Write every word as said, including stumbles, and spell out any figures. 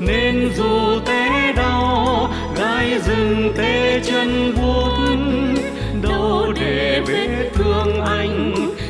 nên dù té đau gai rừng tê chân buốt đâu để vết thương anh